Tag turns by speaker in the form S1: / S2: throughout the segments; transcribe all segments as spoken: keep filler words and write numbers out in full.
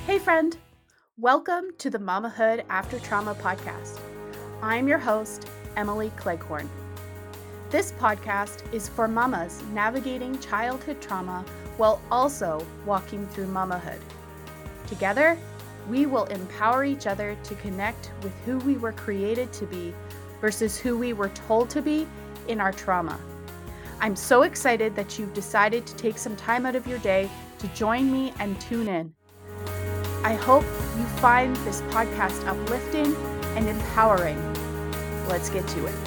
S1: Hey friend, welcome to the Mamahood After Trauma podcast. I'm your host, Emily Cleghorn. This podcast is for mamas navigating childhood trauma while also walking through mamahood. Together, we will empower each other to connect with who we were created to be versus who we were told to be in our trauma. I'm so excited that you've decided to take some time out of your day to join me and tune in. I hope you find this podcast uplifting and empowering. Let's get to it.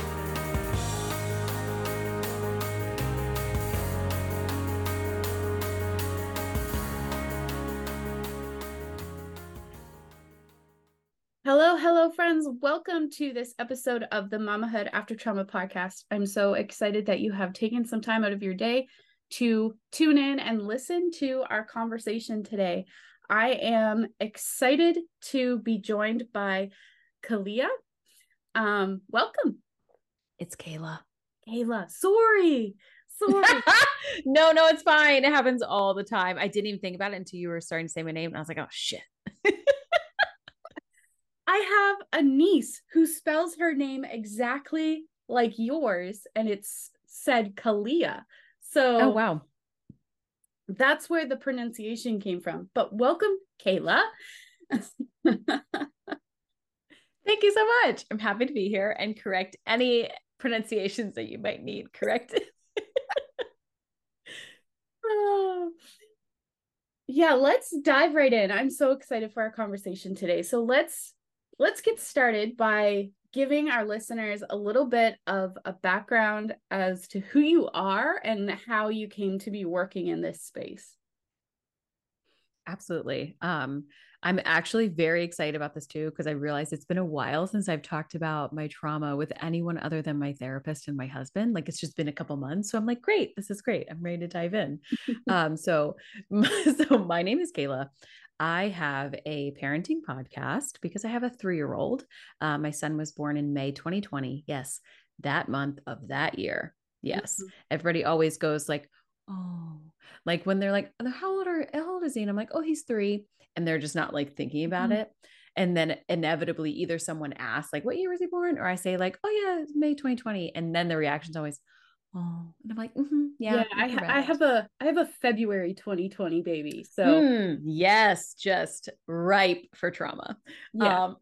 S1: Hello, hello, friends. Welcome to this episode of the Mamahood After Trauma podcast. I'm so excited that you have taken some time out of your day to tune in and listen to our conversation today. I am excited to be joined by Kalia. Um, welcome.
S2: It's Kayla.
S1: Kayla, sorry. Sorry.
S2: no, no, it's fine. It happens all the time. I didn't even think about it until you were starting to say my name. And I was like, oh, shit.
S1: I have a niece who spells her name exactly like yours, and it's said Kalia. So,
S2: oh, wow.
S1: That's where the pronunciation came from. But welcome, Kayla.
S2: Thank you so much. I'm happy to be here and correct any pronunciations that you might need corrected.
S1: oh. Yeah, let's dive right in. I'm so excited for our conversation today. So let's let's get started by giving our listeners a little bit of a background as to who you are and how you came to be working in this space.
S2: Absolutely. Um, I'm actually very excited about this too, because I realized it's been a while since I've talked about my trauma with anyone other than my therapist and my husband. Like it's just been a couple months. So I'm like, great, this is great. I'm ready to dive in. um, so, so my name is Kayla. I have a parenting podcast because I have a three-year-old. Uh, my son was born in May twenty twenty. Yes, that month of that year. Yes. Mm-hmm. Everybody always goes like, oh, like when they're like, how old are, how old is he? And I'm like, oh, he's three. And they're just not like thinking about mm-hmm. it. And then inevitably either someone asks like, what year was he born? Or I say like, oh yeah, it's May twenty twenty. And then the reaction's always, oh, and I'm like, mm-hmm, yeah,
S1: yeah, I, I have a, I have a February twenty twenty baby. So
S2: mm, yes, just ripe for trauma.
S1: Yeah.
S2: Um,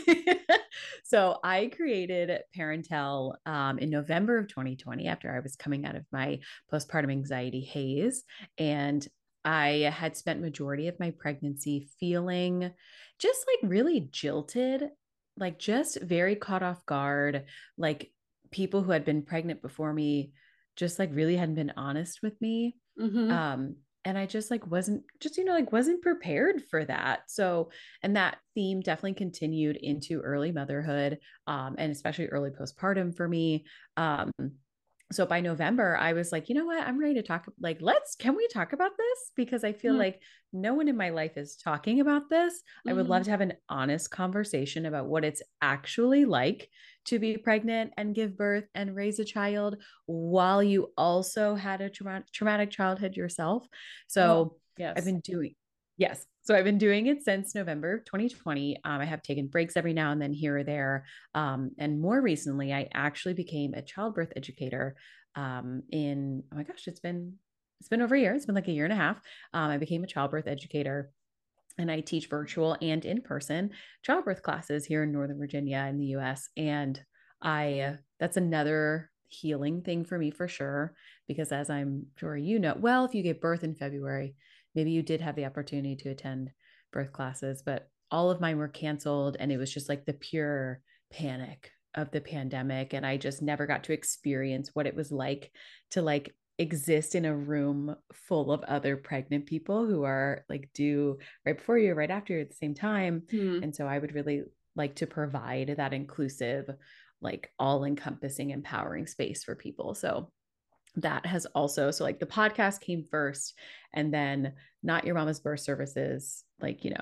S2: so I created Parentel um, in November of twenty twenty after I was coming out of my postpartum anxiety haze. And I had spent majority of my pregnancy feeling just like really jilted, like just very caught off guard, like people who had been pregnant before me just like really hadn't been honest with me. Mm-hmm. Um, and I just like wasn't just, you know, like wasn't prepared for that. So, and that theme definitely continued into early motherhood, um, and especially early postpartum for me. Um, so by November, I was like, you know what, I'm ready to talk. Like, let's, can we talk about this? Because I feel mm-hmm. like no one in my life is talking about this. Mm-hmm. I would love to have an honest conversation about what it's actually like to be pregnant and give birth and raise a child while you also had a trauma- traumatic childhood yourself. So oh, yes. I've been doing, yes. So I've been doing it since November twenty twenty. Um, I have taken breaks every now and then here or there. Um, and more recently, I actually became a childbirth educator um, in, oh my gosh, it's been, it's been over a year. It's been like a year and a half. Um, I became a childbirth educator. And I teach virtual and in-person childbirth classes here in Northern Virginia in the U S. And I, that's another healing thing for me for sure, because as I'm sure you know, well, if you gave birth in February, maybe you did have the opportunity to attend birth classes, but all of mine were canceled. And it was just like the pure panic of the pandemic. And I just never got to experience what it was like to like exist in a room full of other pregnant people who are like due right before you, right after you at the same time. Mm-hmm. And so I would really like to provide that inclusive, like all encompassing, empowering space for people. So that has also, so like the podcast came first, and then Not Your Mama's Birth Services, like, you know,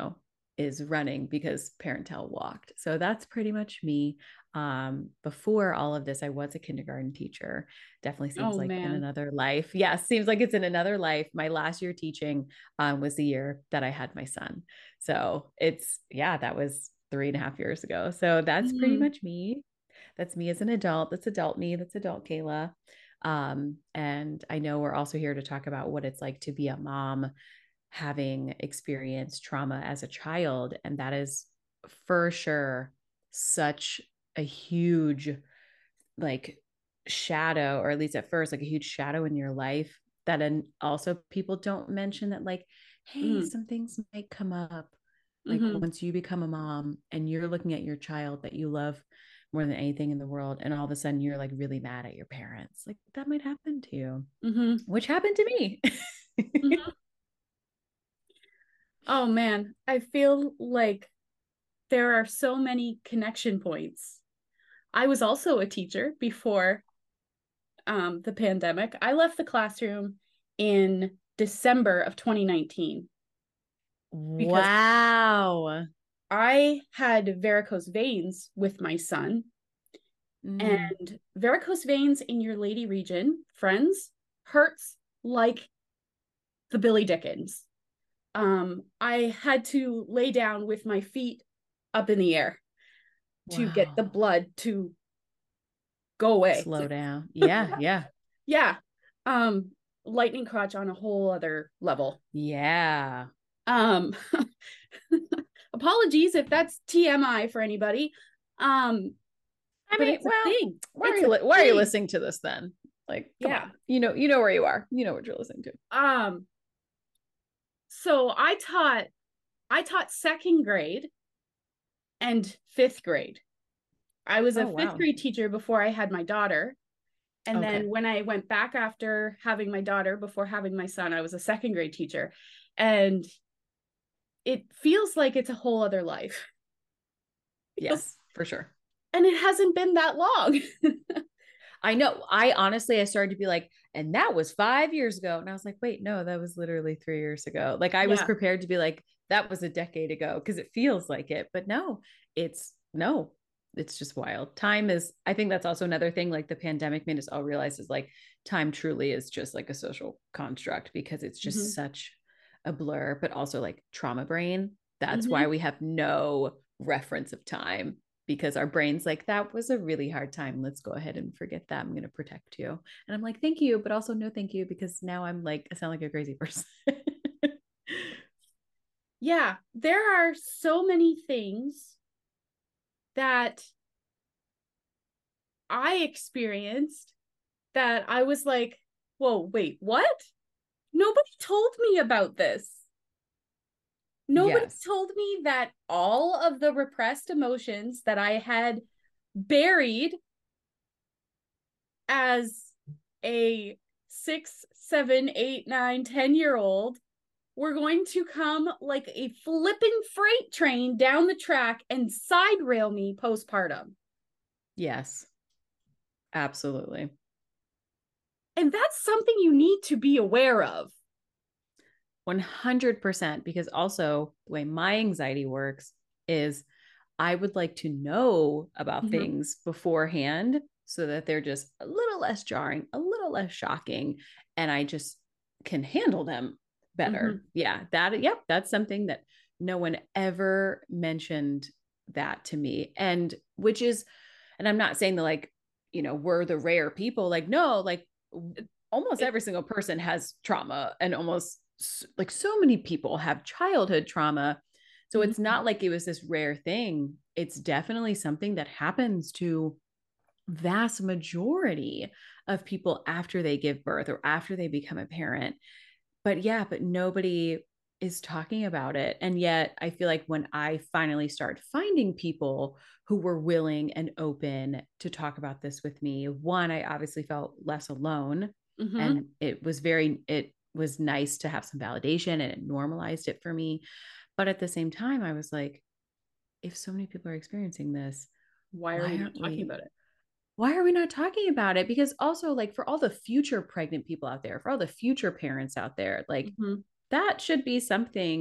S2: is running because Parentel walked. So that's pretty much me. Um, before all of this, I was a kindergarten teacher. Definitely seems
S1: Oh
S2: like in
S1: man.
S2: another life. Yeah, seems like it's in another life. My last year teaching um, was the year that I had my son. So it's, yeah, that was three and a half years ago. So that's pretty
S1: Mm-hmm.
S2: much me. That's me as an adult. That's adult me. That's adult Kayla. Um, and I know we're also here to talk about what it's like to be a mom having experienced trauma as a child. And that is for sure such a huge, like, shadow, or at least at first, like a huge shadow in your life that, and also people don't mention that, like, hey,
S1: Mm-hmm.
S2: some things might come up. Like
S1: Mm-hmm.
S2: once you become a mom and you're looking at your child that you love more than anything in the world, and all of a sudden you're like really mad at your parents, like that might happen to you,
S1: Mm-hmm.
S2: which happened to me.
S1: Mm-hmm. Oh man, I feel like there are so many connection points. I was also a teacher before um, the pandemic. I left the classroom in December of twenty nineteen because
S2: Wow.
S1: I had varicose veins with my son.
S2: Mm.
S1: And varicose veins in your lady region, friends, hurts like the Billy Dickens. Um, I had to lay down with my feet up in the air to get the
S2: Wow.
S1: blood to go away.
S2: Slow down. Yeah, yeah.
S1: Yeah. Um, lightning crotch on a whole other level.
S2: Yeah.
S1: Um, apologies if that's T M I for anybody. Um,
S2: I
S1: but
S2: mean,
S1: it's a
S2: well,
S1: thing.
S2: why are
S1: It's
S2: you
S1: a
S2: li- why are you
S1: thing.
S2: listening to this then? Like, come
S1: Yeah.
S2: on. You know, you know where you are. You know what you're listening to.
S1: Um, so I taught I taught second grade and fifth grade. I was a
S2: Oh,
S1: fifth
S2: wow.
S1: grade teacher before I had my daughter. And
S2: Okay.
S1: then when I went back after having my daughter, before having my son, I was a second grade teacher. And it feels like it's a whole other life.
S2: Yes, for sure.
S1: And it hasn't been that long.
S2: I know. I honestly, I started to be like, and that was five years ago. And I was like, wait, no, that was literally three years ago. Like I was
S1: Yeah.
S2: prepared to be like, that was a decade ago because it feels like it. But no, it's no, it's just wild. Time is, I think that's also another thing. Like the pandemic made us all realize is like time truly is just like a social construct because it's just
S1: Mm-hmm.
S2: such a blur, but also like trauma brain. That's why
S1: Mm-hmm.
S2: we have no reference of time because our brain's like, that was a really hard time. Let's go ahead and forget that. I'm going to protect you. And I'm like, thank you, but also no, thank you, because now I'm like, I sound like a crazy person.
S1: Yeah. There are so many things that I experienced that I was like, whoa, wait, what? Nobody told me about this. Nobody
S2: Yes.
S1: told me that all of the repressed emotions that I had buried as a six, seven, eight, nine, ten year old were going to come like a flipping freight train down the track and side rail me postpartum.
S2: Yes. Absolutely.
S1: And that's something you need to be aware of.
S2: one hundred percent. Because also, the way my anxiety works is I would like to know about
S1: Mm-hmm.
S2: things beforehand so that they're just a little less jarring, a little less shocking, and I just can handle them
S1: Mm-hmm.
S2: better. Yeah, that, yep, that's something that no one ever mentioned that to me. And which is, and I'm not saying that like, you know, we're the rare people. Like, no, like almost
S1: It,
S2: every single person has trauma, and almost like so many people have childhood trauma. So it's
S1: mm-hmm.
S2: not like it was this rare thing. It's definitely something that happens to vast majority of people after they give birth or after they become a parent. But yeah, but nobody is talking about it. And yet I feel like when I finally start finding people who were willing and open to talk about this with me, one, I obviously felt less alone.
S1: Mm-hmm.
S2: And it was very, it was nice to have some validation, and it normalized it for me. But at the same time, I was like, if so many people are experiencing this,
S1: Why are we
S2: why
S1: not
S2: aren't
S1: talking
S2: we?
S1: about it?
S2: Why are we not talking about it? Because also, like, for all the future pregnant people out there, for all the future parents out there, like,
S1: Mm-hmm.
S2: that should be something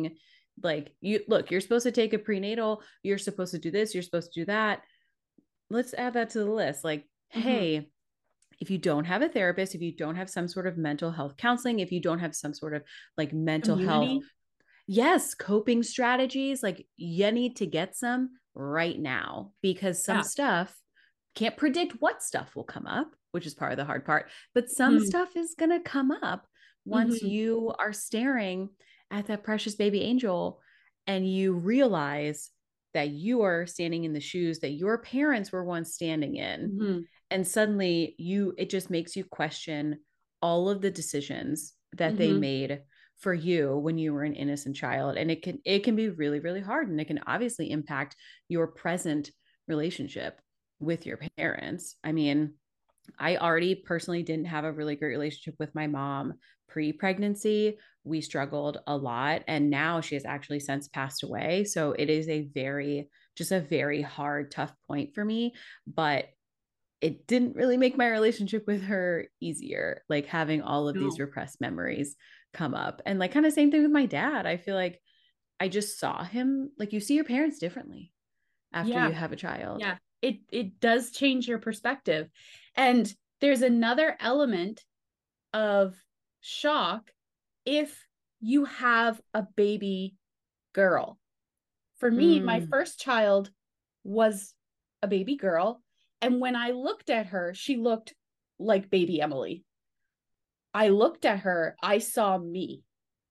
S2: Like, you look, you're supposed to take a prenatal, you're supposed to do this, you're supposed to do that. Let's add that to the list. Like,
S1: Mm-hmm.
S2: hey, if you don't have a therapist, if you don't have some sort of mental health counseling, if you don't have some sort of like mental health,
S1: Community.
S2: yes, coping strategies, like you need to get some right now, because some
S1: Yeah.
S2: stuff can't predict what stuff will come up, which is part of the hard part, but some
S1: Mm-hmm.
S2: stuff is going to come up once
S1: Mm-hmm.
S2: you are staring at that precious baby angel and you realize that you are standing in the shoes that your parents were once standing in.
S1: Mm-hmm.
S2: And suddenly you, it just makes you question all of the decisions that they
S1: Mm-hmm.
S2: made for you when you were an innocent child. And it can, it can be really, really hard. And it can obviously impact your present relationship with your parents. I mean, I already personally didn't have a really great relationship with my mom pre-pregnancy. We struggled a lot, and now she has actually since passed away. So it is a very, just a very hard, tough point for me. But it didn't really make my relationship with her easier, like having all of these
S1: No.
S2: repressed memories come up. And like kind of same thing with my dad. I feel like I just saw him, like you see your parents differently after
S1: Yeah.
S2: you have a child.
S1: Yeah. It it does change your perspective. And there's another element of shock if you have a baby girl. For me, my
S2: Mm,
S1: first child was a baby girl. And when I looked at her, she looked like baby Emily. I looked at her, I saw me.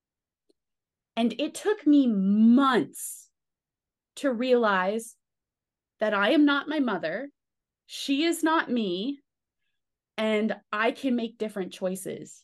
S1: And it took me months to realize that I am not my mother. She is not me. And I can make different choices.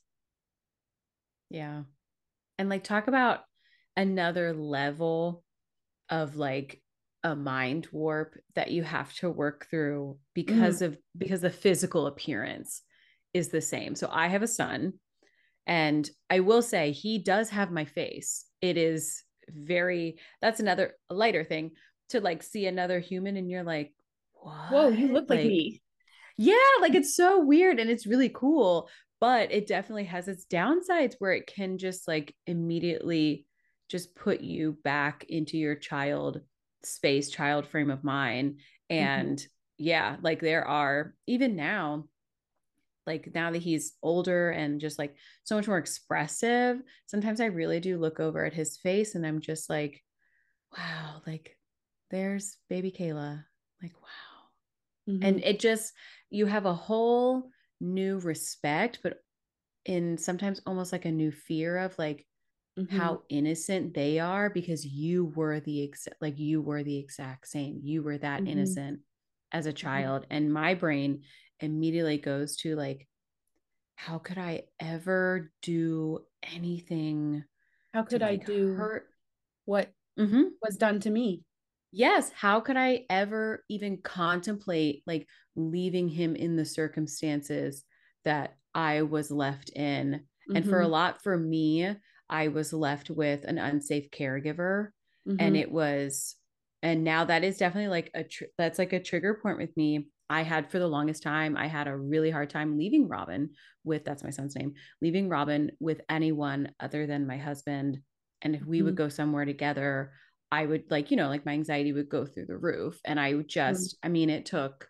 S2: yeah. And like talk about another level of like a mind warp that you have to work through
S1: Mm-hmm.
S2: because of because the physical appearance is the same. So I have a son, and I will say he does have my face. It is very, that's another lighter thing to like see another human and you're like,
S1: Whoa, you
S2: what?
S1: look like
S2: Like,
S1: me.
S2: yeah, like it's so weird and it's really cool, but it definitely has its downsides where it can just like immediately just put you back into your child space, child frame of mind.
S1: Mm-hmm.
S2: And yeah, like there are, even now, like now that he's older and just like so much more expressive, sometimes I really do look over at his face and I'm just like, wow, like there's baby Kayla. Like, wow.
S1: Mm-hmm.
S2: And it just, you have a whole new respect, but in sometimes almost like a new fear of like
S1: Mm-hmm.
S2: how innocent they are, because you were the exact, like you were the exact same. You were that
S1: Mm-hmm.
S2: innocent as a child. And my brain immediately goes to like, how could I ever do anything
S1: How
S2: to
S1: could I
S2: like
S1: do
S2: hurt?
S1: what
S2: Mm-hmm.
S1: was done to me?
S2: Yes. How could I ever even contemplate like leaving him in the circumstances that I was left in? And for a
S1: Mm-hmm.
S2: lot, for me, I was left with an unsafe caregiver. And
S1: Mm-hmm.
S2: it was, and now that is definitely like a, tr- that's like a trigger point with me. I had for the longest time, I had a really hard time leaving Robin with, that's my son's name, leaving Robin with anyone other than my husband. And if we would go somewhere together, I would like, you know, like my anxiety would go through the roof. And I would
S1: Mm-hmm.
S2: just, I mean, it took,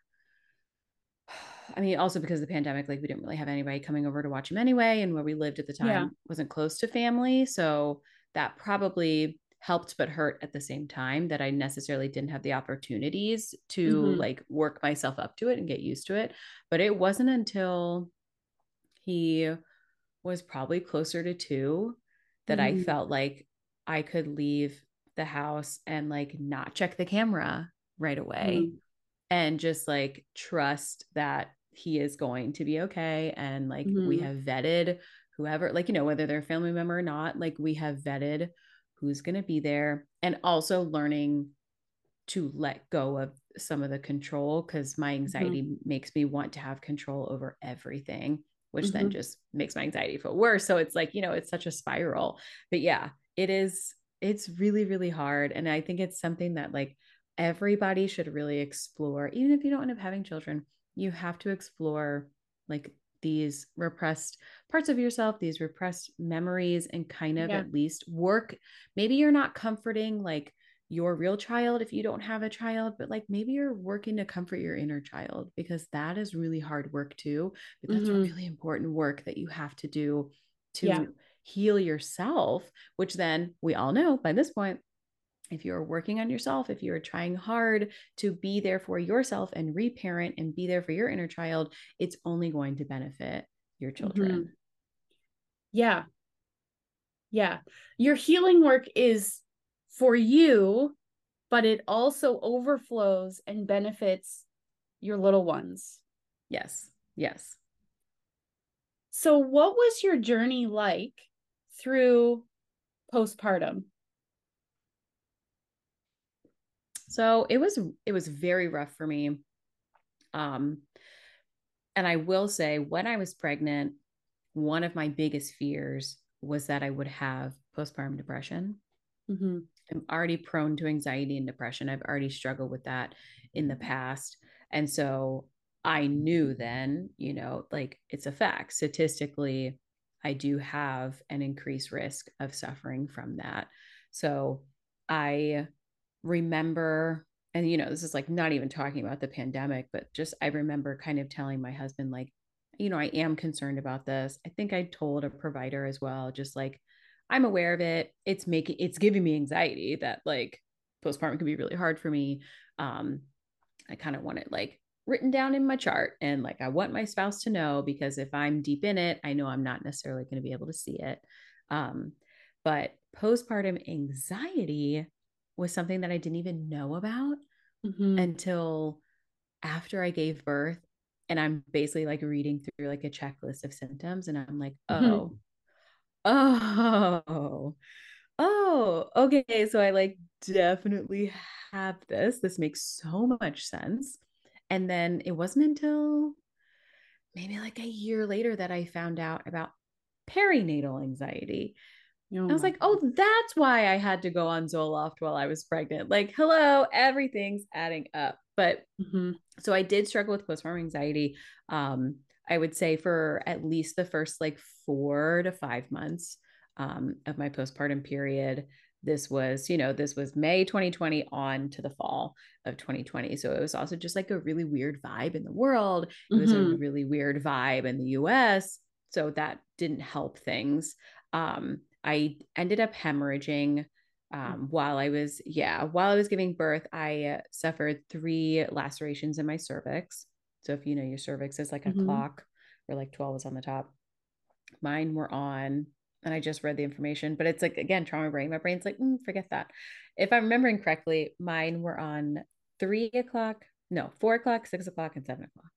S2: I mean, also because of the pandemic, like we didn't really have anybody coming over to watch him anyway. And where we lived at the
S1: Yeah.
S2: time wasn't close to family. So that probably helped but hurt at the same time, that I necessarily didn't have the opportunities to
S1: Mm-hmm.
S2: like work myself up to it and get used to it. But it wasn't until he was probably closer to two that I
S1: Mm-hmm.
S2: felt like I could leave the house and like not check the camera right away
S1: Mm-hmm.
S2: and just like trust that he is going to be okay. And like we
S1: Mm-hmm.
S2: have vetted whoever, like, you know, whether they're a family member or not, like we have vetted who's going to be there. And also learning to let go of some of the control, because my
S1: Mm-hmm.
S2: anxiety makes me want to have control over everything, which then
S1: Mm-hmm.
S2: just makes my anxiety feel worse. So it's like, you know, it's such a spiral. But yeah, it is, it's really, really hard. And I think it's something that like everybody should really explore. Even if you don't end up having children, you have to explore like these repressed parts of yourself, these repressed memories, and kind of
S1: Yeah.
S2: at least work. Maybe you're not comforting like your real child if you don't have a child, but like maybe you're working to comfort your inner child, because that is really hard work too. But that's
S1: Mm-hmm.
S2: really important work that you have to do to
S1: Yeah.
S2: heal yourself, which then we all know by this point, if you're working on yourself, if you're trying hard to be there for yourself and reparent and be there for your inner child, it's only going to benefit your children.
S1: Mm-hmm. Yeah. Yeah. Your healing work is for you, but it also overflows and benefits your little ones.
S2: Yes. Yes.
S1: So, what was your journey like through postpartum?
S2: So it was it was very rough for me. Um, and I will say, when I was pregnant, one of my biggest fears was that I would have postpartum depression.
S1: Mm-hmm.
S2: I'm already prone to anxiety and depression. I've already struggled with that in the past. And so I knew then, you know, like it's a fact. Statistically, I do have an increased risk of suffering from that. So I remember, and you know, this is like not even talking about the pandemic, but just I remember kind of telling my husband, like, you know, I am concerned about this. I think I told a provider as well, just like, I'm aware of it. It's making, it's giving me anxiety that like postpartum can be really hard for me. Um, I kind of want it like written down in my chart, and like I want my spouse to know, because if I'm deep in it, I know I'm not necessarily going to be able to see it. Um, but postpartum anxiety was something that I didn't even know about
S1: Mm-hmm.
S2: until after I gave birth. And I'm basically like reading through like a checklist of symptoms, and I'm like,
S1: Mm-hmm.
S2: oh, oh, oh, okay. So I like definitely have this. This makes so much sense. And then it wasn't until maybe like a year later that I found out about perinatal anxiety.
S1: Oh
S2: I was
S1: my
S2: like,
S1: God.
S2: oh, that's why I had to go on Zoloft while I was pregnant. Like, hello, everything's adding up. But
S1: Mm-hmm.
S2: so I did struggle with postpartum anxiety. Um, I would say for at least the first like four to five months um, of my postpartum period. This was, you know, this was May twenty twenty on to the fall of twenty twenty. So it was also just like a really weird vibe in the world. It was a
S1: Mm-hmm.
S2: really weird vibe in the U S. So that didn't help things. Um, I ended up hemorrhaging um, while I was, yeah, while I was giving birth. I uh, suffered three lacerations in my cervix. So if you know your cervix is like a
S1: Mm-hmm.
S2: clock, where like twelve is on the top, mine were on, and I just read the information, but it's like, again, trauma brain. My brain's like, mm, forget that. If I'm remembering correctly, mine were on three o'clock, no, four o'clock, six o'clock, and seven o'clock.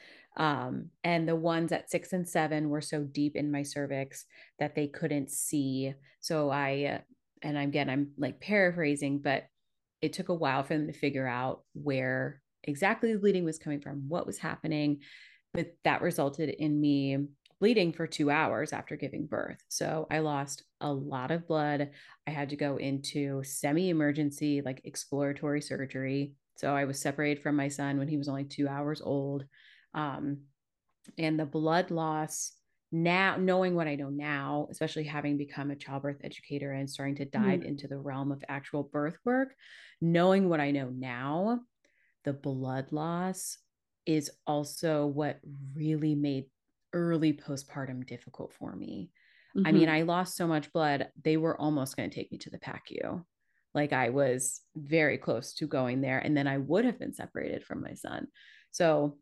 S2: Um, and the ones at six and seven were so deep in my cervix that they couldn't see. So I, uh, and again, I'm like paraphrasing, but it took a while for them to figure out where exactly the bleeding was coming from, what was happening. But that resulted in me bleeding for two hours after giving birth. So I lost a lot of blood. I had to go into semi emergency, like exploratory surgery. So I was separated from my son when he was only two hours old. Um, and the blood loss, now knowing what I know now, especially having become a childbirth educator and starting to dive
S1: Mm-hmm.
S2: into the realm of actual birth work, knowing what I know now, the blood loss is also what really made early postpartum difficult for me. I mean,
S1: Mm-hmm.
S2: I lost so much blood, they were almost going to take me to the P A C U. Like I was very close to going there, and then I would have been separated from my son. So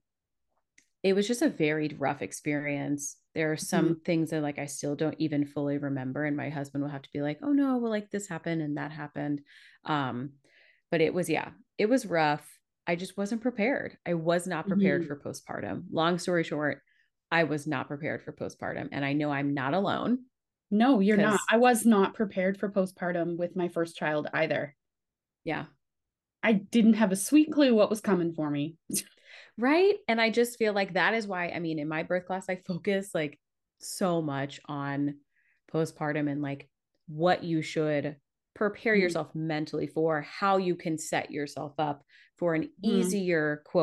S2: it was just a very rough experience. There are
S1: Mm-hmm.
S2: some things that like I still don't even fully remember, and my husband will have to be like, "Oh no, well like this happened and that happened." Um, but it was, yeah, it was rough. I just wasn't prepared. I was not prepared
S1: Mm-hmm.
S2: for postpartum. Long story short, I was not prepared for postpartum, and I know I'm not alone
S1: No, you're not.
S2: because
S1: I was not prepared for postpartum with my first child either.
S2: yeah,
S1: I didn't have a sweet clue what was coming for me.
S2: right. And I just feel like that is why, I mean, in my birth class, I focus like so much on postpartum and like what you should prepare yourself mentally for, how you can set yourself up for an
S1: Mm-hmm.
S2: easier, quote,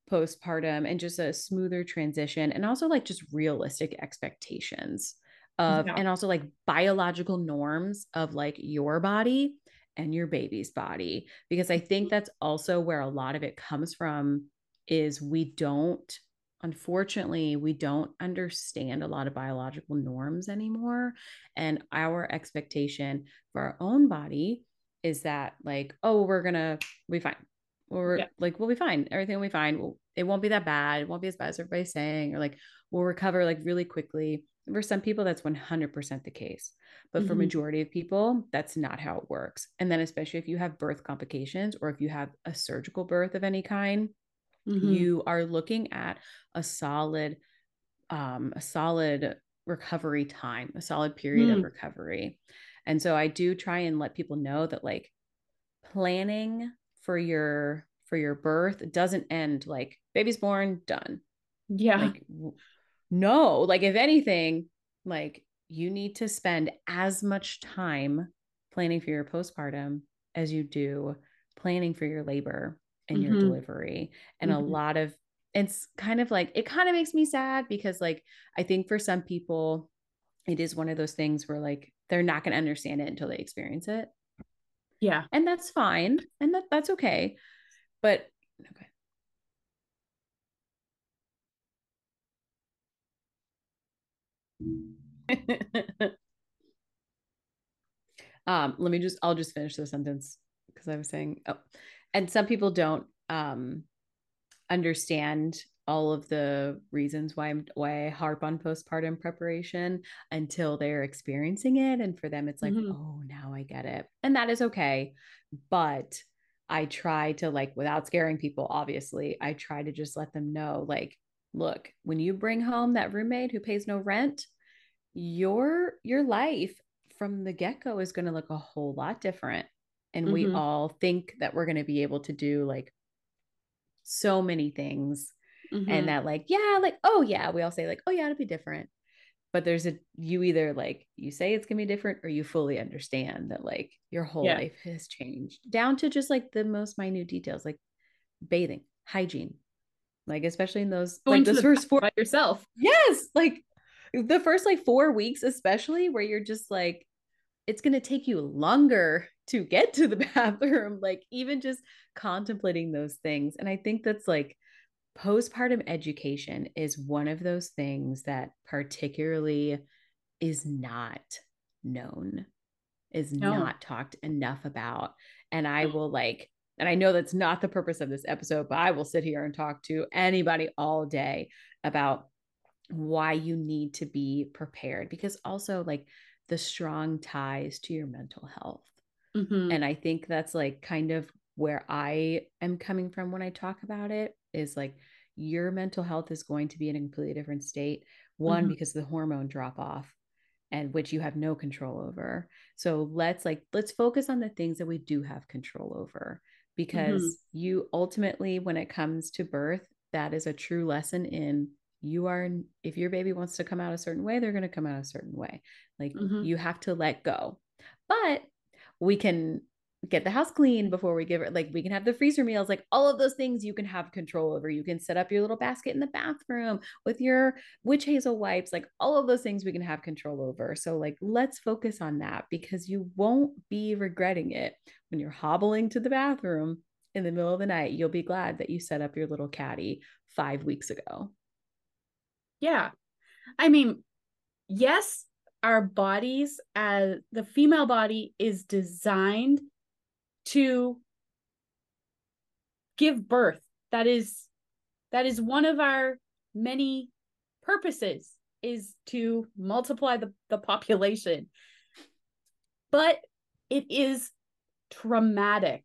S2: postpartum and just a smoother transition, and also like just realistic expectations of,
S1: Yeah.
S2: and also like biological norms of like your body and your baby's body. Because I think that's also where a lot of it comes from, is we don't, unfortunately, we don't understand a lot of biological norms anymore. And our expectation for our own body is that like, oh, we're gonna be fine. Or
S1: Yeah.
S2: like, we'll be fine. Everything will be fine. It won't be that bad. It won't be as bad as everybody's saying, or like, we'll recover like really quickly. For some people, that's one hundred percent the case. But for
S1: Mm-hmm.
S2: majority of people, that's not how it works. And then especially if you have birth complications, or if you have a surgical birth of any kind,
S1: Mm-hmm.
S2: you are looking at a solid, um, a solid recovery time, a solid period of
S1: Mm.
S2: recovery. And so I do try and let people know that like planning for your for your birth doesn't end like baby's born, done.
S1: Yeah.
S2: Like no, like if anything, like you need to spend as much time planning for your postpartum as you do planning for your labor and your
S1: Mm-hmm.
S2: delivery. And a
S1: Mm-hmm.
S2: lot of, it's kind of like, it kind of makes me sad because like I think for some people it is one of those things where like they're not going to understand it until they experience it.
S1: Yeah.
S2: And that's fine. And that that's okay. But okay. um, let me just, I'll just finish the sentence because I was saying, oh, and some people don't um, understand all of the reasons why I'm why I harp on postpartum preparation until they're experiencing it. And for them, it's like,
S1: Mm-hmm.
S2: oh, now I get it. And that is okay. But I try to like, without scaring people, obviously, I try to just let them know, like, look, when you bring home that roommate who pays no rent, your your life from the get-go is going to look a whole lot different. And we
S1: Mm-hmm.
S2: all think that we're going to be able to do like so many things, and
S1: Mm-hmm.
S2: that like, yeah, like, oh yeah, we all say like, oh yeah, it'll be different. But there's a, you either like you say it's gonna be different, or you fully understand that like your whole
S1: Yeah.
S2: life has changed down to just like the most minute details, like bathing, hygiene, like especially in those like
S1: Going to
S2: those
S1: the
S2: first
S1: bathroom
S2: four.
S1: by yourself.
S2: Yes, like the first like four weeks, especially where you're just like, it's going to take you longer to get to the bathroom, like even just contemplating those things. And I think that's like postpartum education is one of those things that particularly is not known, is
S1: No.
S2: not talked enough about. And I
S1: No.
S2: will like, and I know that's not the purpose of this episode, but I will sit here and talk to anybody all day about why you need to be prepared, because also like the strong ties to your mental health.
S1: Mm-hmm.
S2: And I think that's like kind of where I am coming from when I talk about it, is like your mental health is going to be in a completely different state. One,
S1: Mm-hmm.
S2: because of the hormone drop off, and which you have no control over. So let's like, let's focus on the things that we do have control over,
S1: Mm-hmm.
S2: because you ultimately, when it comes to birth, that is a true lesson in, you are, if your baby wants to come out a certain way, they're going to come out a certain way. Like
S1: Mm-hmm.
S2: you have to let go. But we can get the house clean before we give it, like we can have the freezer meals, like all of those things you can have control over. You can set up your little basket in the bathroom with your witch hazel wipes, like all of those things we can have control over. So like let's focus on that, because you won't be regretting it when you're hobbling to the bathroom in the middle of the night. You'll be glad that you set up your little caddy five weeks ago.
S1: Yeah. I mean, yes, our bodies, as the female body is designed to give birth. That is that is one of our many purposes, is to multiply the, the population. But it is traumatic.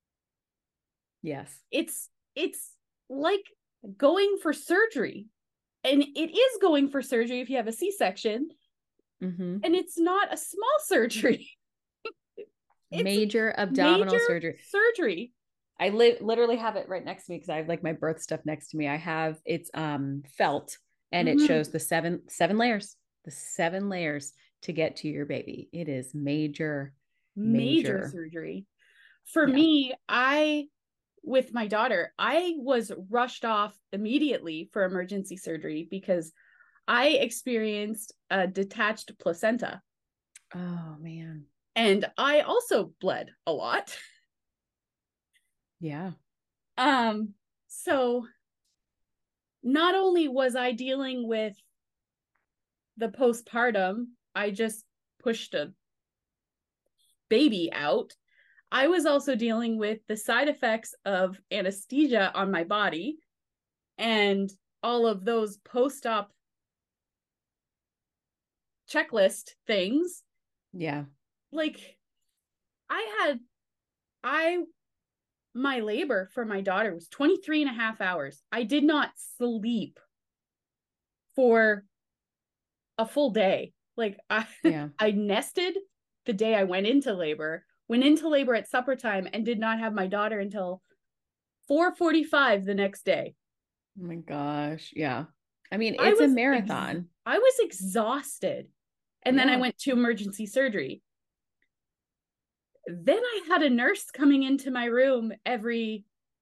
S2: Yes.
S1: It's it's like going for surgery. And it is going for surgery if you have a C-section.
S2: Mm-hmm.
S1: And it's not a small surgery. It's
S2: Major abdominal
S1: major
S2: surgery.
S1: surgery.
S2: I li- literally have it right next to me because I have like my birth stuff next to me. I have, it's um felt, and it
S1: Mm-hmm.
S2: shows the seven seven layers, the seven layers to get to your baby. It is major,
S1: Major
S2: major.
S1: surgery. For
S2: Yeah.
S1: me, I with my daughter, I was rushed off immediately for emergency surgery because I experienced a detached placenta.
S2: Oh, man.
S1: And I also bled a lot.
S2: Yeah.
S1: Um, so not only was I dealing with the postpartum, I just pushed a baby out. I was also dealing with the side effects of anesthesia on my body and all of those post-op checklist things.
S2: Yeah.
S1: Like I had, I, my labor for my daughter was twenty-three and a half hours. I did not sleep for a full day. Like I,
S2: Yeah.
S1: I nested the day I went into labor, went into labor at supper time, and did not have my daughter until four forty-five the next day.
S2: Oh my gosh. Yeah. I mean,
S1: I
S2: it's a
S1: was ex-
S2: marathon.
S1: I was exhausted. And then I
S2: Yeah.
S1: went to emergency surgery. Then I had a nurse coming into my room every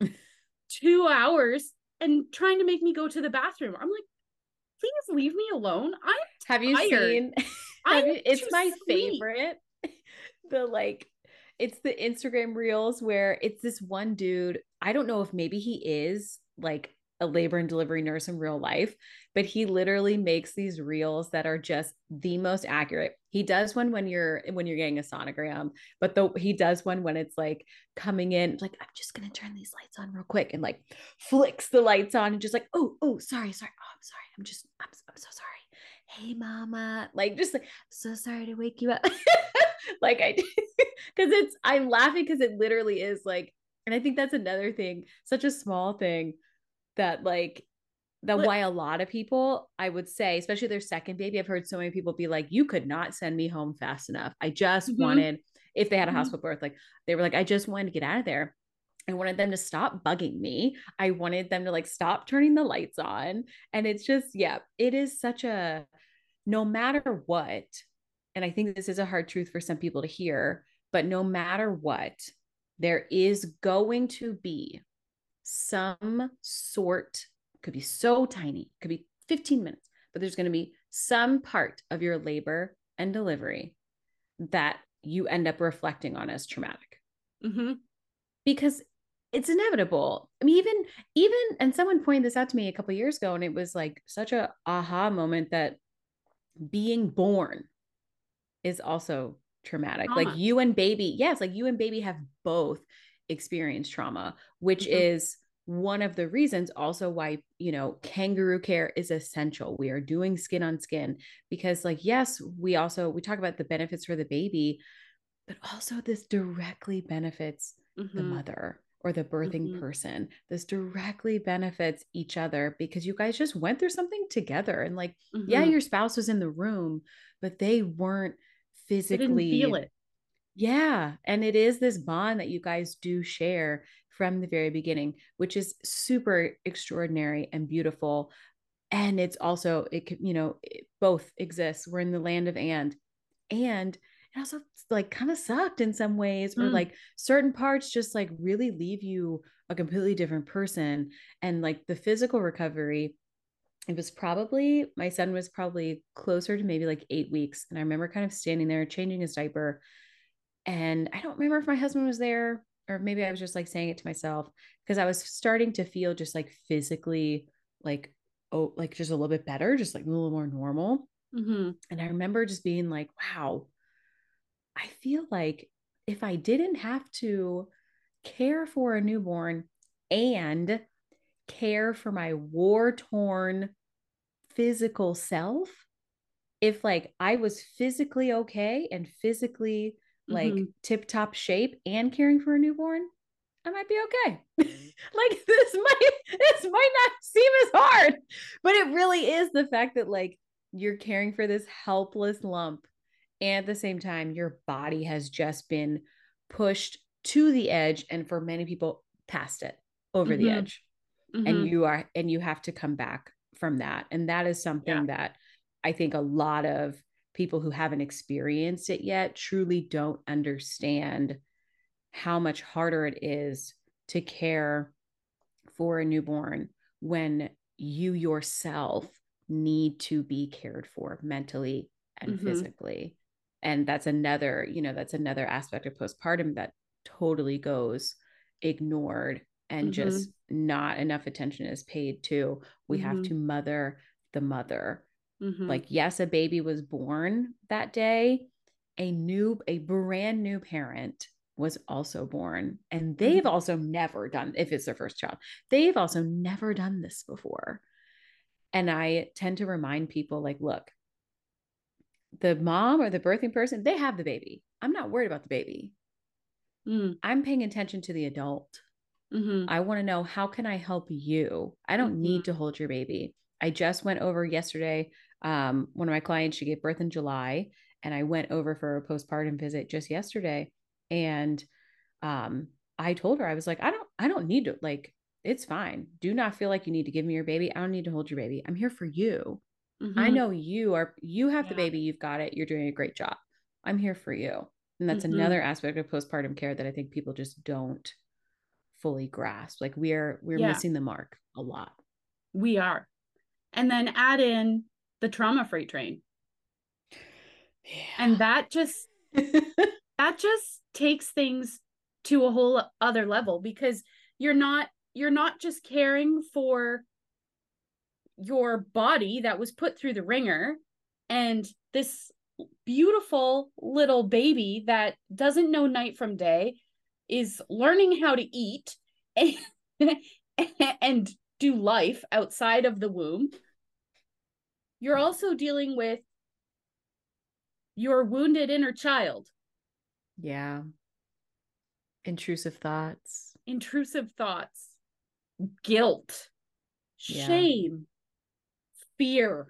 S1: two hours and trying to make me go to the bathroom. I'm like, please leave me alone. I'm
S2: Have you
S1: tired.
S2: seen,
S1: I
S2: have you,
S1: need
S2: it's
S1: to
S2: my
S1: sleep.
S2: favorite. The like, it's the Instagram reels where it's this one dude. I don't know if maybe he is like a labor and delivery nurse in real life, but he literally makes these reels that are just the most accurate. He does one when you're when you're getting a sonogram, but the he does one when it's like coming in, like, I'm just gonna turn these lights on real quick, and like flicks the lights on and just like, oh, oh, sorry, sorry, oh, I'm sorry, I'm just, I'm, I'm so sorry. Hey, mama, like just like, so sorry to wake you up. Like I because it's I'm laughing because it literally is like, and I think that's another thing, such a small thing that like that why a lot of people, I would say, especially their second baby, I've heard so many people be like, you could not send me home fast enough. I just
S1: Mm-hmm.
S2: wanted, if they had a
S1: Mm-hmm.
S2: hospital birth, like they were like, I just wanted to get out of there. I wanted them to stop bugging me. I wanted them to like stop turning the lights on. And it's just, yeah, it is such a, no matter what, and I think this is a hard truth for some people to hear, but no matter what, there is going to be some sort, could be so tiny, could be fifteen minutes, but there's going to be some part of your labor and delivery that you end up reflecting on as traumatic.
S1: Mm-hmm.
S2: Because it's inevitable. I mean, even, even, and someone pointed this out to me a couple years ago, and it was like such a aha moment that being born is also traumatic. Like
S1: Trauma.
S2: you and baby, yes, like you and baby have both experienced trauma, which
S1: Mm-hmm.
S2: is one of the reasons also why, you know, kangaroo care is essential. We are doing skin on skin because like, yes, we also, we talk about the benefits for the baby, but also this directly benefits the
S1: Mm-hmm.
S2: mother or the birthing
S1: Mm-hmm.
S2: person. This directly benefits each other because you guys just went through something together. And like, yeah,
S1: Mm-hmm.
S2: your spouse was in the room, but they weren't
S1: I didn't feel
S2: physically.
S1: it.
S2: Yeah. And it is this bond that you guys do share from the very beginning, which is super extraordinary and beautiful. And it's also, it could, you know, it both exists. We're in the land of and, and it also like kind of sucked in some ways, or
S1: Mm.
S2: like certain parts just like really leave you a completely different person. And like the physical recovery, it was probably, my son was probably closer to maybe like eight weeks. And I remember kind of standing there changing his diaper. And I don't remember if my husband was there or maybe I was just like saying it to myself because I was starting to feel just like physically like, oh, like just a little bit better, just like a little more normal.
S1: Mm-hmm.
S2: And I remember just being like, wow, I feel like if I didn't have to care for a newborn and care for my war torn physical self, if like I was physically okay and physically
S1: Mm-hmm.
S2: like tip top shape and caring for a newborn, I might be okay. Like this might this might not seem as hard, but it really is the fact that like you're caring for this helpless lump, and at the same time your body has just been pushed to the edge, and for many people past it, over the
S1: Mm-hmm.
S2: edge, and
S1: Mm-hmm.
S2: you are and you have to come back from that. And that is
S1: Yeah.
S2: something that I think a lot of people who haven't experienced it yet truly don't understand how much harder it is to care for a newborn when you yourself need to be cared for mentally and mm-hmm. physically. And that's another, you know, that's another aspect of postpartum that totally goes ignored and mm-hmm. just not enough attention is paid to. We mm-hmm. have to mother the mother. Mm-hmm. Like, yes, a baby was born that day. A new, a brand new parent was also born, and they've mm-hmm. also never done, if it's their first child, they've also never done this before. And I tend to remind people, like, look, the mom or the birthing person, they have the baby. I'm not worried about the baby. Mm. I'm paying attention to the adult. Mm-hmm. I want to know, how can I help you? I don't mm-hmm. need to hold your baby. I just went over yesterday. Um, one of my clients, she gave birth in July, and I went over for a postpartum visit just yesterday. And um, I told her, I was like, I don't, I don't need to, like, it's fine. Do not feel like you need to give me your baby. I don't need to hold your baby. I'm here for you. Mm-hmm. I know you are, you have yeah. the baby, you've got it. You're doing a great job. I'm here for you. And that's mm-hmm. another aspect of postpartum care that I think people just don't fully grasp. Like, we're, we're yeah. missing the mark a lot.
S1: We are. And then add in the trauma freight train. Yeah. And that just, that just takes things to a whole other level, because you're not, you're not just caring for your body that was put through the ringer and this beautiful little baby that doesn't know night from day, is learning how to eat and, and do life outside of the womb. You're also dealing with your wounded inner child.
S2: Yeah. Intrusive thoughts.
S1: Intrusive thoughts. Guilt. Yeah. Shame. Fear.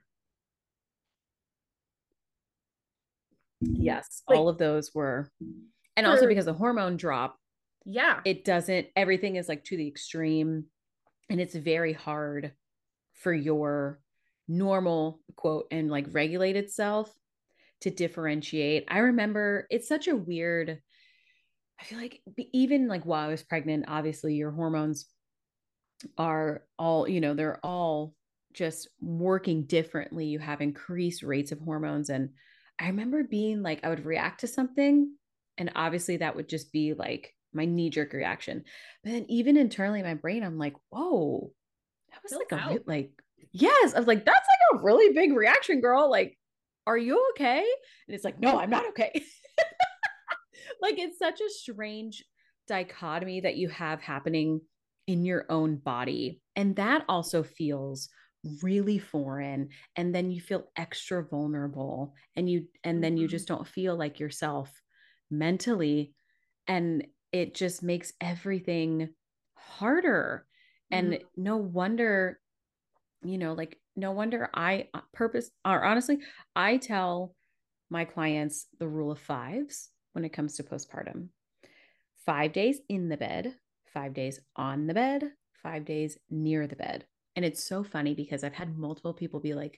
S2: Yes. Like, all of those were, and for, also because the hormone drop.
S1: Yeah.
S2: It doesn't, everything is like to the extreme, and it's very hard for your normal, quote, and like regulated self to differentiate. I remember, it's such a weird, I feel like even like while I was pregnant, obviously your hormones are all, you know, they're all just working differently. You have increased rates of hormones. And I remember being like, I would react to something, and obviously that would just be like my knee-jerk reaction. But then even internally in my brain, I'm like, whoa, that was like a re- like, yes, I was like, that's like a really big reaction, girl. Like, are you okay? And it's like, no, I'm not okay. Like, it's such a strange dichotomy that you have happening in your own body. And that also feels really foreign. And then you feel extra vulnerable, and you, and then you just don't feel like yourself mentally. And it just makes everything harder. And mm-hmm. no wonder, you know, like, no wonder I purpose, or honestly, I tell my clients the rule of fives when it comes to postpartum. Five days in the bed, five days on the bed, five days near the bed. And it's so funny because I've had multiple people be like,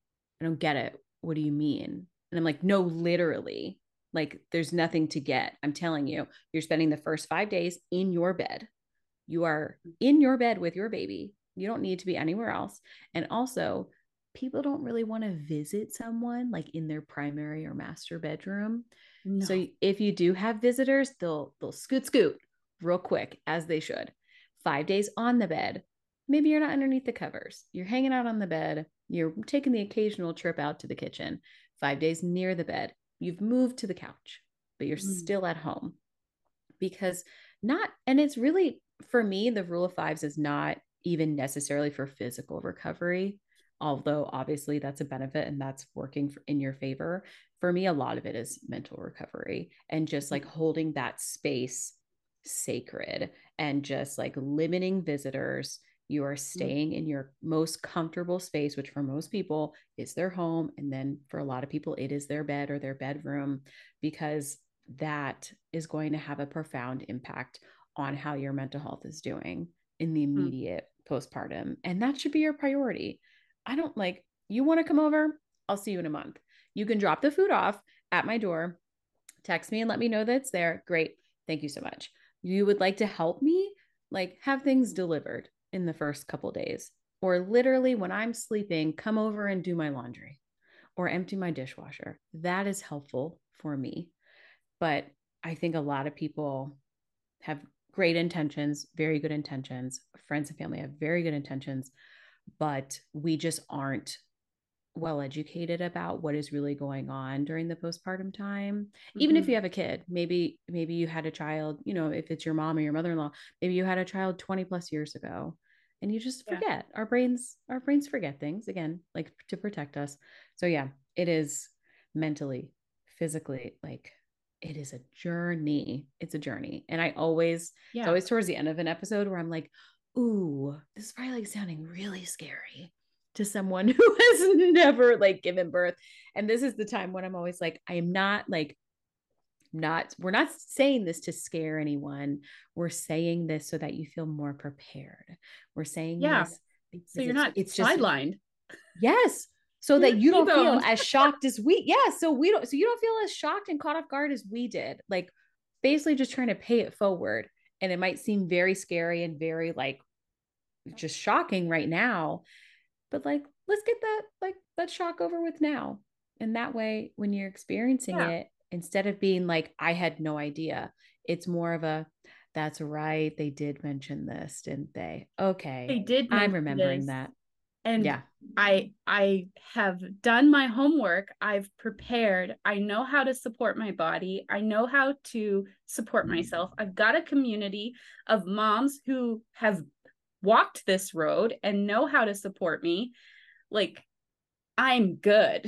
S2: I don't get it. What do you mean? And I'm like, no, literally, like, there's nothing to get. I'm telling you, you're spending the first five days in your bed. You are in your bed with your baby. You don't need to be anywhere else. And also, people don't really want to visit someone like in their primary or master bedroom. No. So if you do have visitors, they'll they'll scoot scoot real quick, as they should. Five days on the bed. Maybe you're not underneath the covers. You're hanging out on the bed. You're taking the occasional trip out to the kitchen. Five days near the bed. You've moved to the couch, but you're mm. still at home. Because not, and it's really, for me, the rule of fives is not even necessarily for physical recovery, although obviously that's a benefit and that's working for, in your favor. For me, a lot of it is mental recovery and just like holding that space sacred and just like limiting visitors. You are staying in your most comfortable space, which for most people is their home. And then for a lot of people, it is their bed or their bedroom, because that is going to have a profound impact on how your mental health is doing in the immediate mm. postpartum. And that should be your priority. I don't like, you want to come over? I'll see you in a month. You can drop the food off at my door, text me and let me know that it's there. Great. Thank you so much. You would like to help me like have things delivered in the first couple days, or literally when I'm sleeping, come over and do my laundry or empty my dishwasher. That is helpful for me. But I think a lot of people have great intentions, very good intentions. Friends and family have very good intentions, but we just aren't well educated about what is really going on during the postpartum time. Even if
S1: Mm-hmm.
S2: you have a kid, maybe maybe you had a child, you know, if it's your mom or your mother-in-law, maybe you had a child twenty plus years ago and you just
S1: Yeah.
S2: forget. Our brains our brains forget things, again, like to protect us. So yeah, it is mentally, physically, like it is a journey. It's a journey. And I always it's
S1: Yeah.
S2: always towards the end of an episode where I'm like, ooh, this is probably like sounding really scary to someone who has never like given birth. And this is the time when I'm always like, I am not like, not, we're not saying this to scare anyone. We're saying this so that you feel more prepared. We're saying
S1: Yeah.
S2: this
S1: So
S2: because
S1: you're
S2: it's,
S1: not
S2: it's just,
S1: sidelined.
S2: yes. So
S1: You're
S2: that you don't feel
S1: T-boned.
S2: as shocked as we, yeah. So we don't, so you don't feel as shocked and caught off guard as we did. Like basically just trying to pay it forward. And it might seem very scary and very like just shocking right now, but like let's get that like that shock over with now. And that way when you're experiencing
S1: Yeah.
S2: it, instead of being like I had no idea, it's more of a that's right, they did mention this, didn't they? Okay,
S1: They did
S2: I'm
S1: mention
S2: remembering
S1: this.
S2: that.
S1: And
S2: Yeah.
S1: I I have done my homework. I've prepared. I know how to support my body. I know how to support myself. I've got a community of moms who have walked this road and know how to support me. Like I'm good.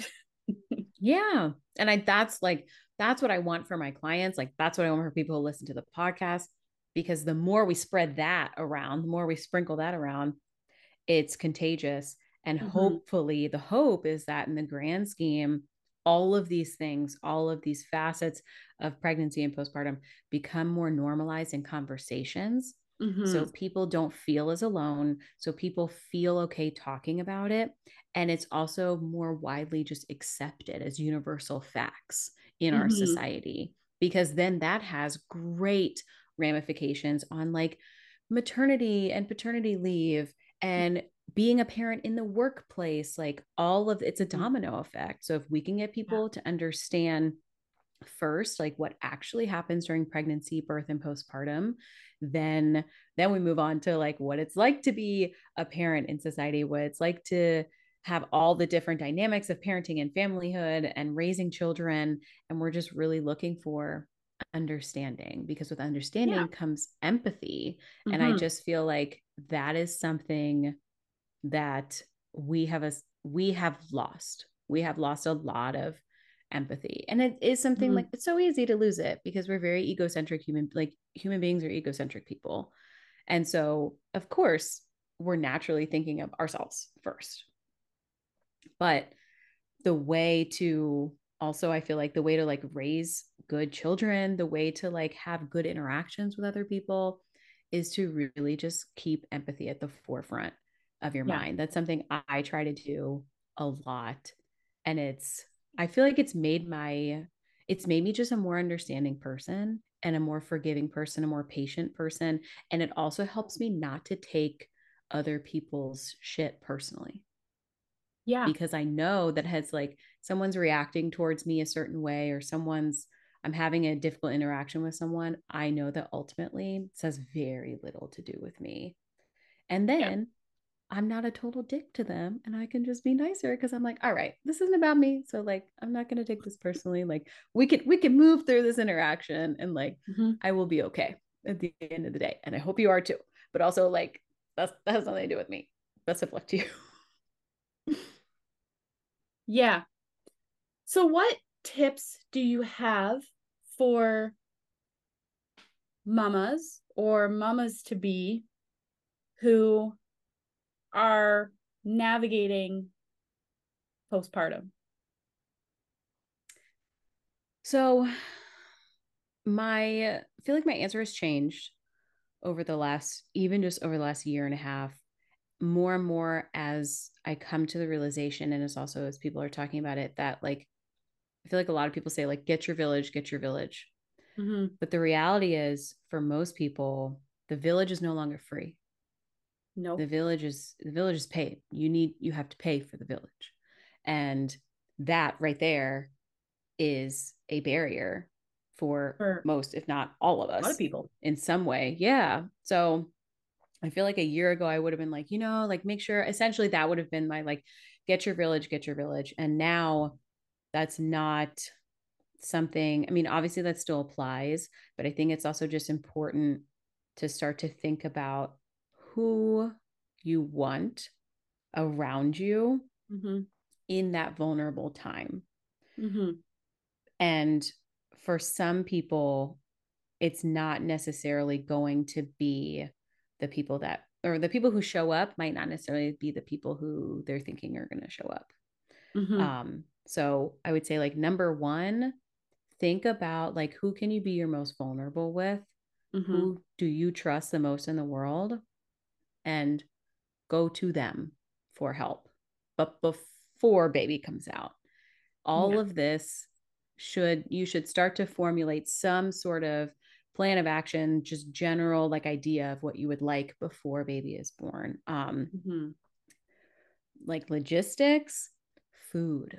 S2: Yeah. And I that's like that's what I want for my clients. Like that's what I want for people who listen to the podcast, because the more we spread that around, the more we sprinkle that around, it's contagious. And
S1: Mm-hmm.
S2: hopefully, the hope is that in the grand scheme, all of these things, all of these facets of pregnancy and postpartum become more normalized in conversations. So
S1: Mm-hmm.
S2: people don't feel as alone. So people feel okay talking about it. And it's also more widely just accepted as universal facts in our
S1: Mm-hmm.
S2: society, because then that has great ramifications on like maternity and paternity leave and being a parent in the workplace. Like all of it's a domino effect. So if we can get
S1: Yeah.
S2: people to understand first like what actually happens during pregnancy, birth, and postpartum, then then we move on to like what it's like to be a parent in society, what it's like to have all the different dynamics of parenting and familyhood and raising children. And we're just really looking for understanding, because with
S1: Yeah.
S2: understanding comes empathy. And I
S1: Mm-hmm.
S2: just feel like that is something that we have a we have lost. We have lost a lot of empathy. And it is something
S1: Mm-hmm.
S2: like it's so easy to lose it because we're very egocentric human like human beings are egocentric people. And so, of course, we're naturally thinking of ourselves first. But the way to also I feel like the way to like raise good children, the way to like have good interactions with other people is to really just keep empathy at the forefront of your
S1: Yeah.
S2: mind. That's something I try to do a lot. And it's I feel like it's made my it's made me just a more understanding person and a more forgiving person, a more patient person. And it also helps me not to take other people's shit personally,
S1: Yeah.
S2: because I know that has like someone's reacting towards me a certain way, or someone's I'm having a difficult interaction with someone, I know that ultimately it has very little to do with me. And
S1: Yeah.
S2: then I'm not a total dick to them and I can just be nicer because I'm like, all right, this isn't about me. So like I'm not gonna take this personally. Like we can we can move through this interaction and like
S1: Mm-hmm.
S2: I will be okay at the end of the day. And I hope you are too. But also like that's that has nothing to do with me. Best of luck to you.
S1: Yeah. So what tips do you have for mamas or mamas to be who are navigating postpartum?
S2: So my I feel like my answer has changed over the last even just over the last year and a half, more and more as I come to the realization, and it's also as people are talking about it, that like I feel like a lot of people say like get your village, get your village.
S1: Mm-hmm.
S2: But the reality is for most people, the village is no longer free.
S1: Nope.
S2: The village is the village is paid. You need you have to pay for the village. And that right there is a barrier for,
S1: For
S2: most, if not all of
S1: a lot of
S2: us
S1: people.
S2: in some way. Yeah. So I feel like a year ago I would have been like, you know, like make sure, essentially that would have been my like, get your village, get your village. And now that's not something, I mean, obviously that still applies, but I think it's also just important to start to think about who you want around you
S1: Mm-hmm.
S2: in that vulnerable time.
S1: Mm-hmm.
S2: And for some people, it's not necessarily going to be the people that, or the people who show up might not necessarily be the people who they're thinking are going to show up.
S1: Mm-hmm.
S2: Um, so I would say, like, number one, think about like, who can you be your most vulnerable with?
S1: Mm-hmm.
S2: Who do you trust the most in the world? And go to them for help. But before baby comes out, all
S1: Yeah.
S2: of this should, you should start to formulate some sort of plan of action, just general like idea of what you would like before baby is born. Um,
S1: Mm-hmm.
S2: like logistics, food,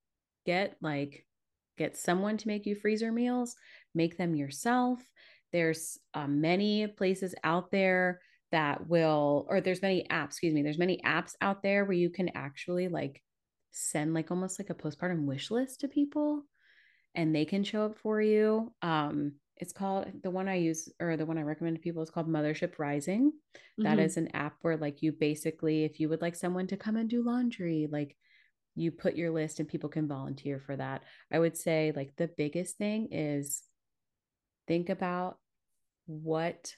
S2: get like, get someone to make you freezer meals, make them yourself. There's uh, many places out there that will, or there's many apps, excuse me, there's many apps out there where you can actually like send like almost like a postpartum wish list to people, and they can show up for you. Um, it's called, the one I use, or the one I recommend to people is called Mothership Rising. That
S1: Mm-hmm.
S2: is an app where like you basically, if you would like someone to come and do laundry, like you put your list and people can volunteer for that. I would say like the biggest thing is think about what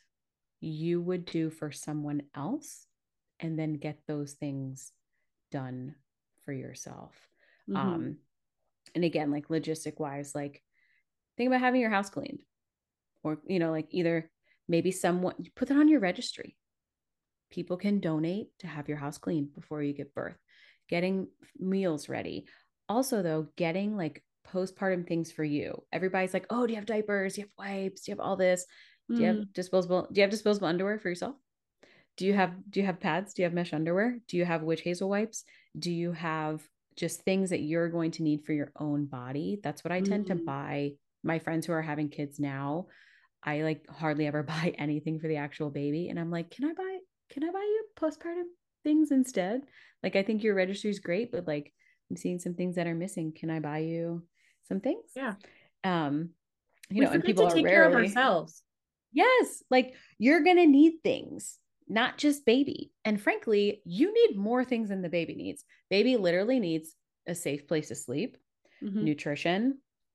S2: you would do for someone else and then get those things done for yourself.
S1: Mm-hmm.
S2: Um, and again, like logistic wise, like think about having your house cleaned, or, you know, like either maybe someone, put that on your registry. People can donate to have your house cleaned before you give birth, getting meals ready. Also, though, getting like postpartum things for you. Everybody's like, oh, do you have diapers? Do you have wipes? Do you have all this? Do you have
S1: Mm-hmm.
S2: disposable? Do you have disposable underwear for yourself? Do you have do you have pads? Do you have mesh underwear? Do you have witch hazel wipes? Do you have just things that you're going to need for your own body? That's what I tend to
S1: Mm-hmm.
S2: buy. My friends who are having kids now, I like hardly ever buy anything for the actual baby. And I'm like, can I buy, can I buy you postpartum things instead? Like, I think your registry is great, but like, I'm seeing some things that are missing. Can I buy you some things?
S1: Yeah.
S2: Um, you
S1: We
S2: know, and
S1: forget
S2: people
S1: to
S2: are
S1: take care of
S2: rarely,
S1: ourselves.
S2: yes, like you're going to need things, not just baby. And frankly, you need more things than the baby needs. Baby literally needs a safe place to sleep,
S1: Mm-hmm.
S2: nutrition,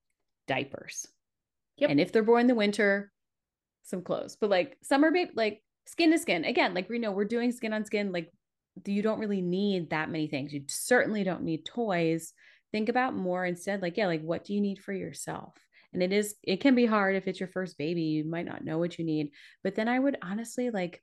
S2: diapers.
S1: Yep.
S2: And if they're born in the winter, some clothes. But like summer baby, like skin to skin. Again, like we know we're doing skin on skin. Like you don't really need that many things. You certainly don't need toys. Think about more instead, like, yeah, like what do you need for yourself? And it is, it can be hard if it's your first baby. You might not know what you need. But then I would honestly like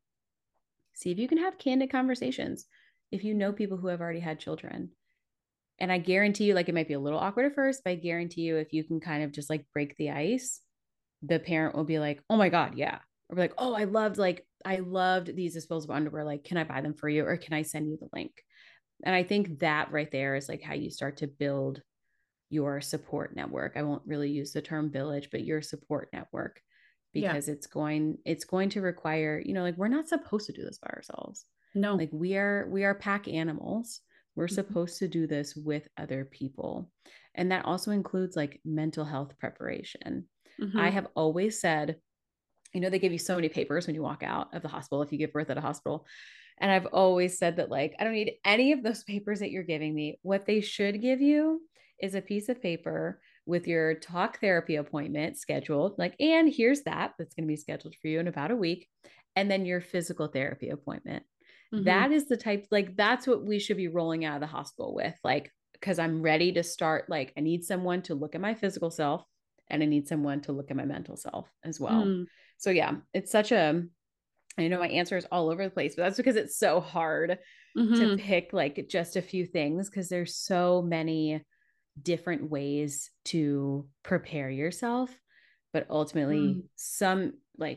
S2: see if you can have candid conversations. If you know people who have already had children, and I guarantee you, like it might be a little awkward at first, but I guarantee you, if you can kind of just like break the ice, the parent will be like, oh my God, yeah. Or be like, oh, I loved, like, I loved these disposable underwear. Like, can I buy them for you? Or can I send you the link? And I think that right there is like how you start to build your support network. I won't really use the term village, but your support network,
S1: Yeah.
S2: because it's going, it's going to require, you know, like we're not supposed to do this by ourselves.
S1: No.
S2: Like we are, we are pack animals. We're
S1: Mhm.
S2: supposed to do this with other people. And that also includes like mental health preparation.
S1: Mm-hmm.
S2: I have always said, you know, they give you so many papers when you walk out of the hospital if you give birth at a hospital. And I've always said that, like, I don't need any of those papers that you're giving me. What they should give you is a piece of paper with your talk therapy appointment scheduled, like, and here's that, that's going to be scheduled for you in about a week. And then your physical therapy appointment.
S1: Mm-hmm.
S2: That is the type, like, that's what we should be rolling out of the hospital with. Like, because I'm ready to start, like, I need someone to look at my physical self and I need someone to look at my mental self as well.
S1: Mm-hmm.
S2: So yeah, it's such a, I know my answer is all over the place, but that's because it's so hard
S1: Mm-hmm.
S2: to pick like just a few things, because there's so many different ways to prepare yourself. But ultimately,
S1: Mm-hmm.
S2: some like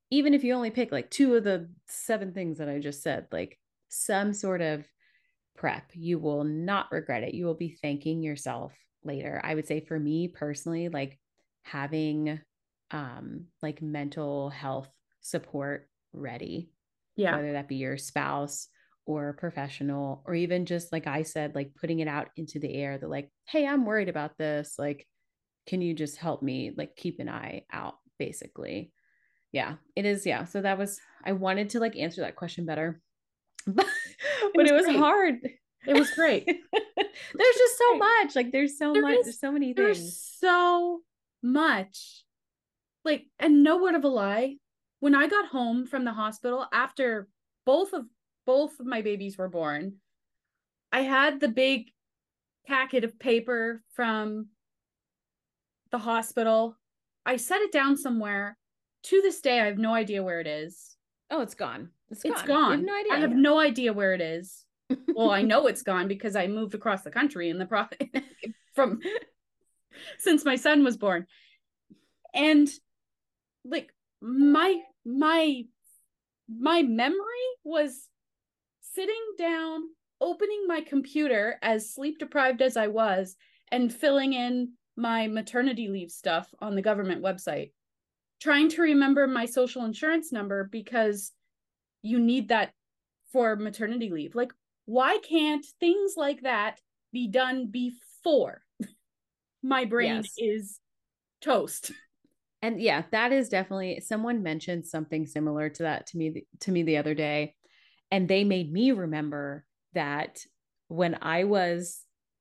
S2: even if you only pick like two of the seven things that I just said, like some sort of prep, you will not regret it. You will be thanking yourself later. I would say for me personally, like having um like mental health support ready,
S1: Yeah.
S2: whether that be your spouse or a professional, or even just like I said, like putting it out into the air that like, hey, I'm worried about this. Like, can you just help me like keep an eye out, basically? Yeah, it is. Yeah. So that was, I wanted to like answer that question better, but,
S1: It
S2: but
S1: was
S2: it was
S1: great.
S2: hard.
S1: It was great.
S2: There's just so
S1: Great.
S2: much. Like there's so
S1: There
S2: much,
S1: is
S2: there's so many
S1: there's
S2: things.
S1: so much. Like, and no word of a lie, when I got home from the hospital after both of both of my babies were born, I had the big packet of paper from the hospital. I set it down somewhere. To this day, I have no idea where it is.
S2: Oh, it's gone. It's
S1: It's
S2: gone. You have
S1: gone.
S2: no
S1: I
S2: idea.
S1: have
S2: Yeah.
S1: no idea where it is. Well, I know it's gone because I moved across the country in the pro from since my son was born. And like my my my memory was sitting down, opening my computer as sleep deprived as I was, and filling in my maternity leave stuff on the government website, trying to remember my social insurance number because you need that for maternity leave. Like, why can't things like that be done before my brain
S2: Yes.
S1: is toast?
S2: And yeah, that is definitely, someone mentioned something similar to that to me to me the other day, and they made me remember that when I was,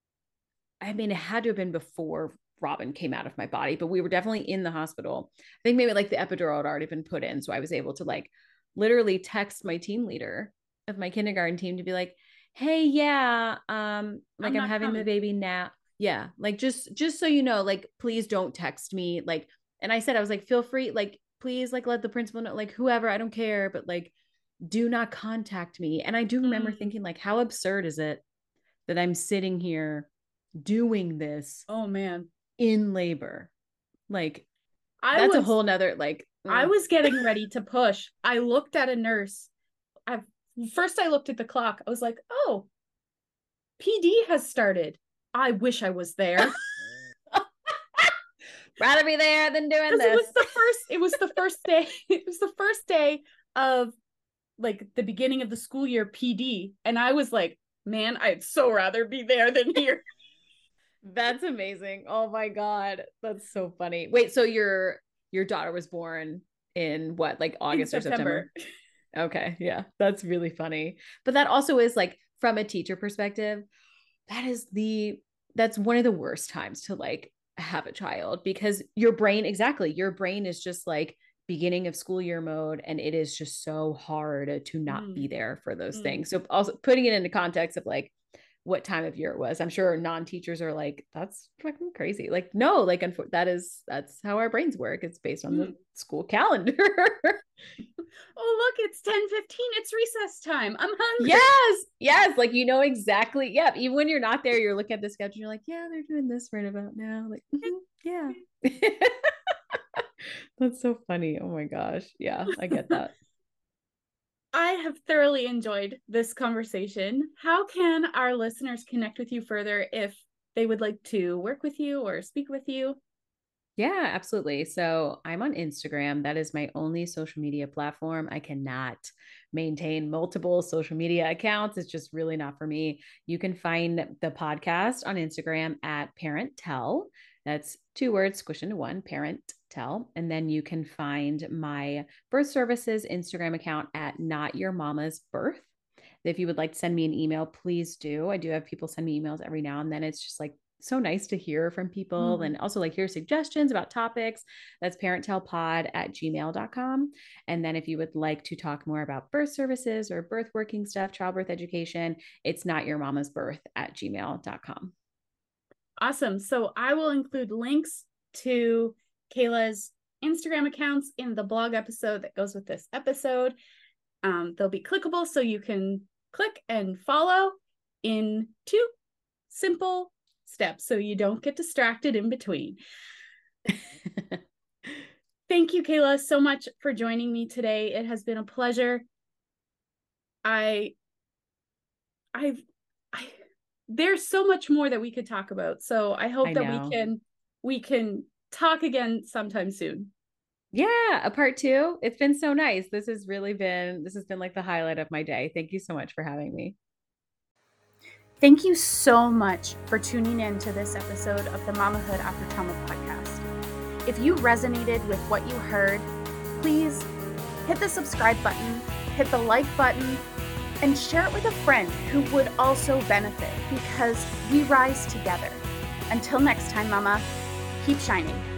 S2: I mean, it had to have been before Robin came out of my body, but we were definitely in the hospital. I think maybe like the epidural had already been put in, so I was able to like literally text my team leader of my kindergarten team to be like, "Hey, yeah, um like
S1: I'm
S2: I'm
S1: not
S2: having the
S1: coming.
S2: baby now. Yeah, like just just so you know, like please don't text me, like." And I said, I was like, feel free, like, please, like, let the principal know, like, whoever, I don't care, but like, do not contact me. And I do remember
S1: Mm.
S2: thinking, like, how absurd is it that I'm sitting here doing this
S1: Oh man.
S2: in labor? Like,
S1: I
S2: that's a
S1: was
S2: whole nother, like,
S1: I
S2: mm.
S1: was getting ready to push. I looked at a nurse. I first I looked at the clock. I was like, "Oh, P D has started. I wish I was there."
S2: Rather be there than doing
S1: Because it
S2: this.
S1: was the first it was the first day. It was the first day of like the beginning of the school year P D, and I was like, "Man, I'd so rather be there than here."
S2: That's amazing. Oh my God. That's so funny. Wait, so your your daughter was born in what, like
S1: In
S2: August or
S1: September.
S2: September? Okay, yeah, that's really funny. But that also is like from a teacher perspective, that is the that's one of the worst times to like have a child, because your brain, exactly, your brain is just like beginning of school year mode, and it is just so hard to not
S1: Mm,
S2: be there for those
S1: mm.
S2: things. So also putting it into context of like what time of year it was, I'm sure non-teachers are like, that's fucking crazy. Like, no, like unfor- that is that's how our brains work. It's based on the
S1: Mm.
S2: school calendar.
S1: Oh, look, it's ten fifteen. It's recess time. I'm hungry.
S2: Yes, yes, like you know exactly. Yeah, even when you're not there, you're looking at the schedule. You're like, yeah, they're doing this right about now. Like, mhm, yeah, that's so funny. Oh my gosh, yeah, I get that.
S1: I have thoroughly enjoyed this conversation. How can our listeners connect with you further if they would like to work with you or speak with you?
S2: Yeah, absolutely. So I'm on Instagram. That is my only social media platform. I cannot maintain multiple social media accounts. It's just really not for me. You can find the podcast on Instagram at Parent Tell. That's two words squished into one, Parent Tell. And then you can find my birth services Instagram account at Not Your Mama's Birth. If you would like to send me an email, please do. I do have people send me emails every now and then. It's just like so nice to hear from people,
S1: Mm.
S2: and also like hear suggestions about topics. That's parenttellpod at gmail dot com. And then if you would like to talk more about birth services or birth working stuff, childbirth education, it's not your mama's birth at gmail dot com.
S1: Awesome. So I will include links to Kayla's Instagram accounts in the blog episode that goes with this episode. Um, they'll be clickable, so you can click and follow in two simple steps so you don't get distracted in between. Thank you, Kayla, so much for joining me today. It has been a pleasure. I, I've, I, there's so much more that we could talk about. So I hope
S2: I
S1: that
S2: know.
S1: we can, we can talk again sometime soon.
S2: Yeah, a part two. It's been so nice. This has really been, this has been like the highlight of my day. Thank you so much for having me.
S1: Thank you so much for tuning in to this episode of the Mamahood After Trauma podcast. If you resonated with what you heard, please hit the subscribe button, hit the like button, and share it with a friend who would also benefit, because we rise together. Until next time, Mama, keep shining.